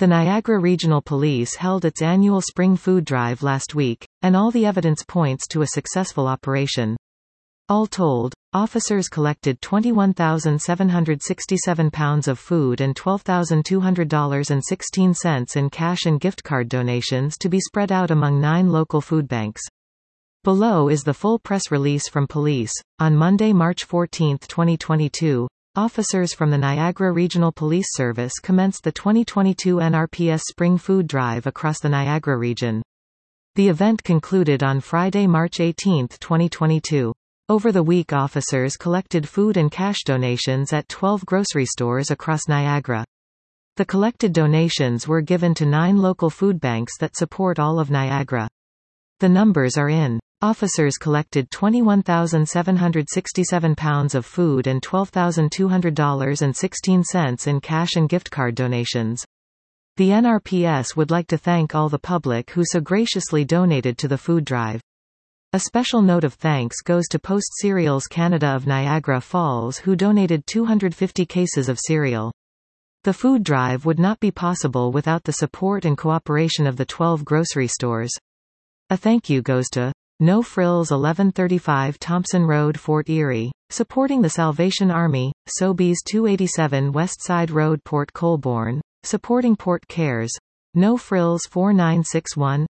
The Niagara Regional Police held its annual spring food drive last week, and all the evidence points to a successful operation. All told, officers collected 21,767 pounds of food and $12,200.16 in cash and gift card donations to be spread out among 9 local food banks. Below is the full press release from police. On Monday, March 14, 2022, officers from the Niagara Regional Police Service commenced the 2022 NRPS Spring Food Drive across the Niagara region. The event concluded on Friday, March 18, 2022. Over the week, officers collected food and cash donations at 12 grocery stores across Niagara. The collected donations were given to 9 local food banks that support all of Niagara. The numbers are in. Officers collected 21,767 pounds of food and $12,200.16 in cash and gift card donations. The NRPS would like to thank all the public who so graciously donated to the food drive. A special note of thanks goes to Post Cereals Canada of Niagara Falls, who donated 250 cases of cereal. The food drive would not be possible without the support and cooperation of the 12 grocery stores. A thank you goes to No Frills 1135 Thompson Road, Fort Erie, supporting the Salvation Army, Sobeys 287 West Side Road, Port Colborne, supporting Port Cares, No Frills 4961,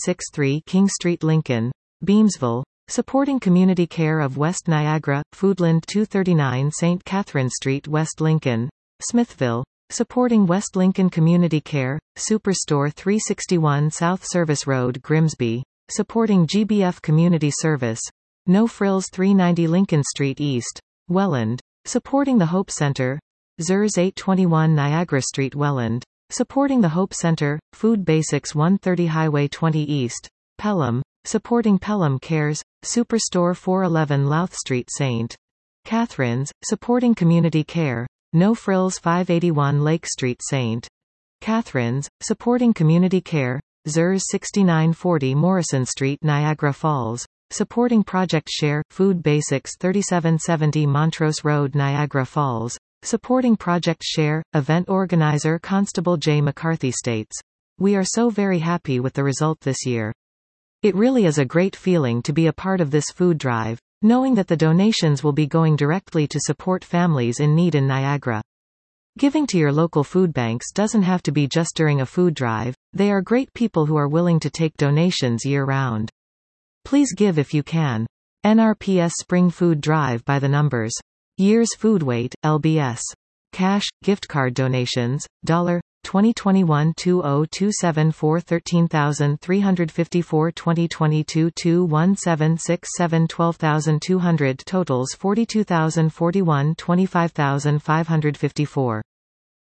863 King Street, Lincoln, Beamsville, supporting Community Care of West Niagara, Foodland 239 St. Catherine Street, West Lincoln, Smithville, supporting West Lincoln Community Care, Superstore 361 South Service Road, Grimsby, supporting GBF Community Service, No Frills 390 Lincoln Street East, Welland, supporting the Hope Center, ZERS 821 Niagara Street, Welland, supporting the Hope Center, Food Basics 130 Highway 20 East, Pelham, supporting Pelham Cares, Superstore 411 Louth Street, St. Catharines, supporting Community Care, No Frills 581 Lake Street, St. Catharines, supporting Community Care, ZERS 6940 Morrison Street, Niagara Falls, supporting Project Share, Food Basics 3770 Montrose Road, Niagara Falls, supporting Project Share, event organizer Constable J. McCarthy states, "We are so very happy with the result this year. It really is a great feeling to be a part of this food drive, knowing that the donations will be going directly to support families in need in Niagara. Giving to your local food banks doesn't have to be just during a food drive, they are great people who are willing to take donations year-round. Please give if you can. NRPS Spring Food Drive by the numbers. Year's food weight, LBS. Cash, gift card donations, $, 2021-2027 13,354 2022 21767 12,200 totals 42,041 25,554